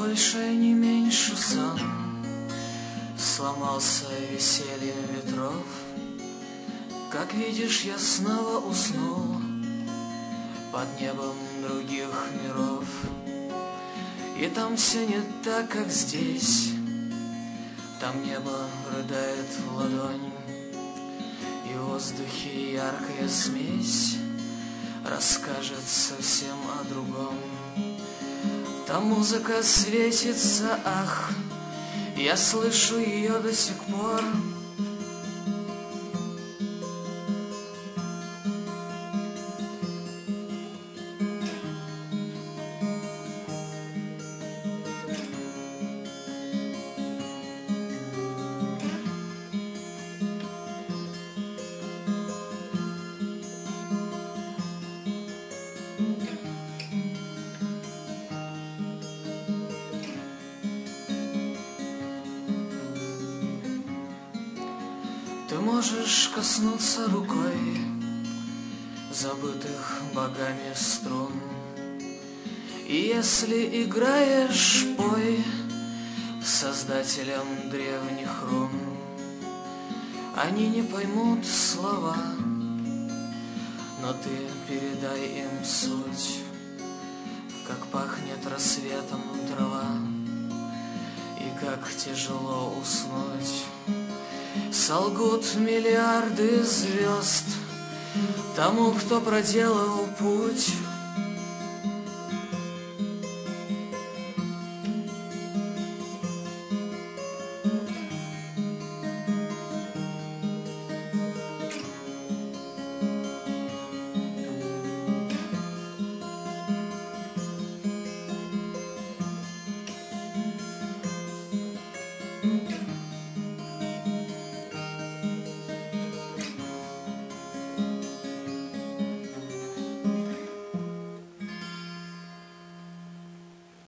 больше, не меньше сон. Сломался весельем ветров. Как видишь, я снова уснул под небом других миров. И там все не так, как здесь. Там небо рыдает в ладонь, и в воздухе яркая смесь расскажет совсем о другом. Там музыка светится, ах, я слышу ее до сих пор. Ты можешь коснуться рукой забытых богами струн, и если играешь, пой создателям древних рун. Они не поймут слова, но ты передай им суть, как пахнет рассветом трава и как тяжело уснуть. Солгут миллиарды звезд тому, кто проделал путь